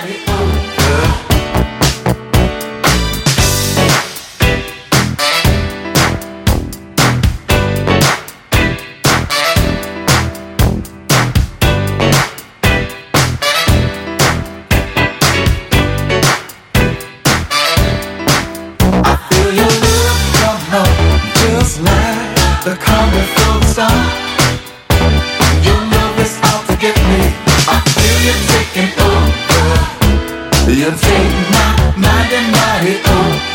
body over. I feel your love come up just like the coming from the sun. Your love is out to get me. I feel you taking over. You take my mind and body over.